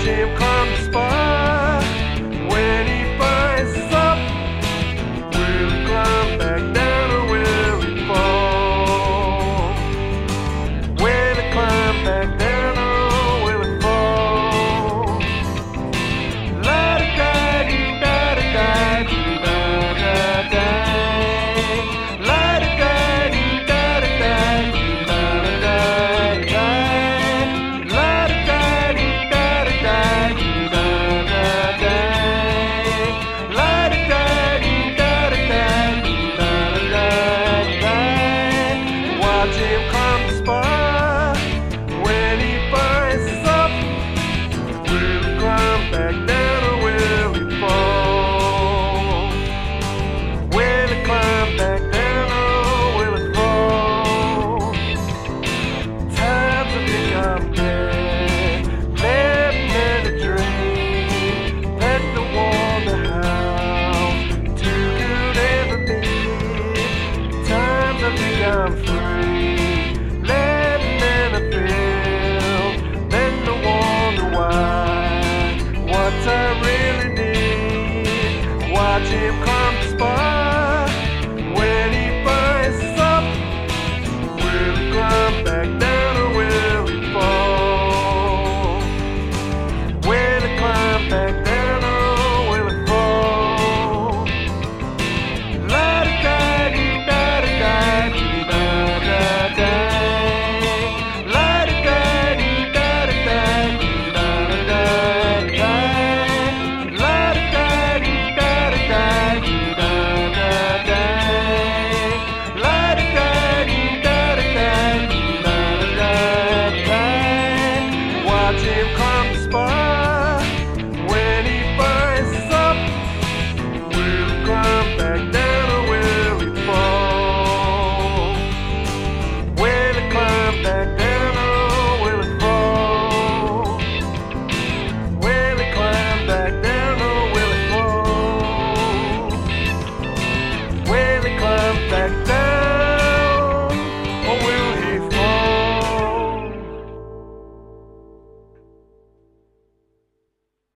him climb the spire. When he rises up, will he climb back down or will he fall? Will he climb back down or will he fall? La-da-da-dee-da-da-da-dee-da-da-da. Watch him climb the spire.